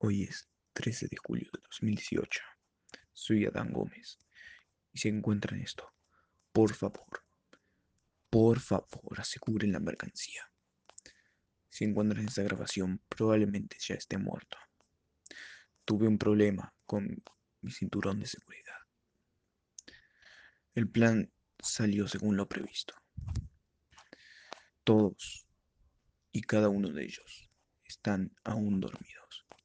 Hoy es 13 de julio de 2018. Soy Adán Gómez y se encuentra en esto. Por favor, por favor, aseguren la mercancía. Si encuentran esta grabación, probablemente ya esté muerto. Tuve un problema con mi cinturón de seguridad. El plan salió según lo previsto. Todos y cada uno de ellos están aún dormidos.